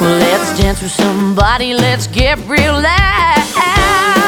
Well, let's dance with somebody, let's get real loud.